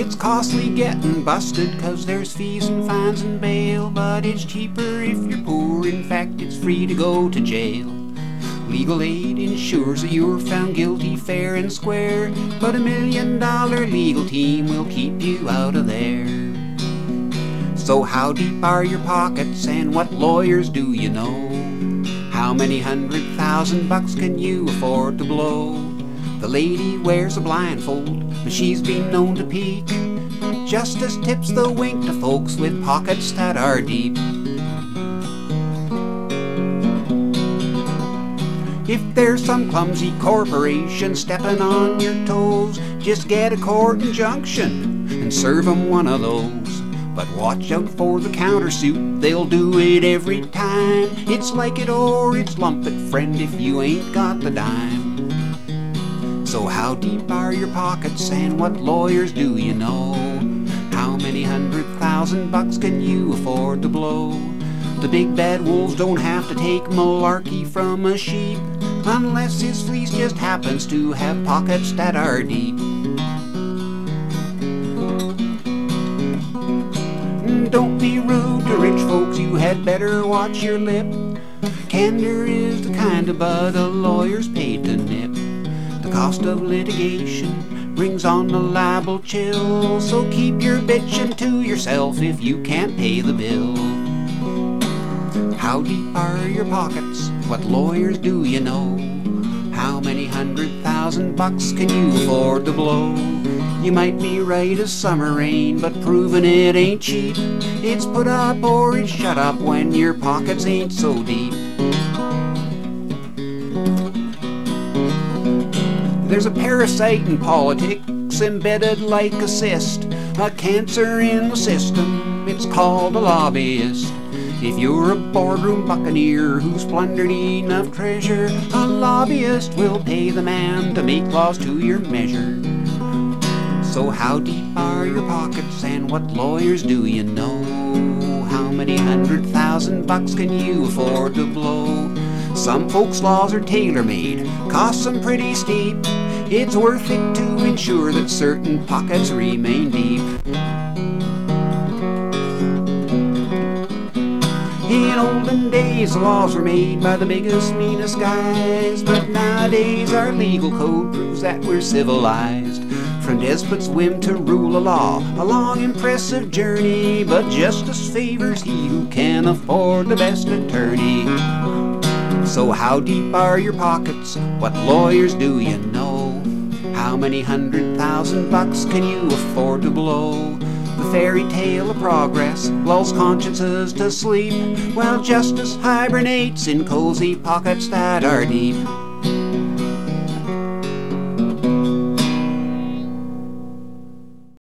It's costly getting busted 'cause there's fees and fines and bail, but it's cheaper if you're poor. In fact, it's free to go to jail. Legal aid ensures that you're found guilty fair and square, but $1 million legal team will keep you out of there. So how deep are your pockets and what lawyers do you know? How many $100,000 can you afford to blow? The lady wears a blindfold, but she's been known to peek. Justice tips the wink to folks with pockets that are deep. If there's some clumsy corporation stepping on your toes, just get a court injunction and serve 'em one of those. But watch out for the countersuit, they'll do it every time. It's like it or it's lump it, friend, if you ain't got the dime. So how deep are your pockets and what lawyers do you know? How many $100,000 can you afford to blow? The big bad wolves don't have to take malarkey from a sheep, unless his fleece just happens to have pockets that are deep. Don't be rude to rich folks, you had better watch your lip. Candor is the kind of bud a lawyer's paid to nip. The cost of litigation brings on the libel chill, so keep your bitchin' to yourself if you can't pay the bill. How deep are your pockets? What lawyers do you know? How many $100,000 can you afford to blow? You might be right as summer rain, but proving it ain't cheap. It's put up or it's shut up when your pockets ain't so deep. There's a parasite in politics embedded like a cyst, a cancer in the system, it's called a lobbyist. If you're a boardroom buccaneer who's plundered enough treasure, a lobbyist will pay the man to make laws to your measure. So how deep are your pockets and what lawyers do you know? How many $100,000 can you afford to blow? Some folks' laws are tailor-made, cost them pretty steep. It's worth it to ensure that certain pockets remain deep. In olden days, the laws were made by the biggest, meanest guys, but nowadays our legal code proves that we're civilized. From despot's whim to rule of law, a long impressive journey, but justice favors he who can afford the best attorney. So how deep are your pockets? What lawyers do you know? How many $100,000 can you afford to blow? The fairy tale of progress lulls consciences to sleep, while justice hibernates in cozy pockets that are deep.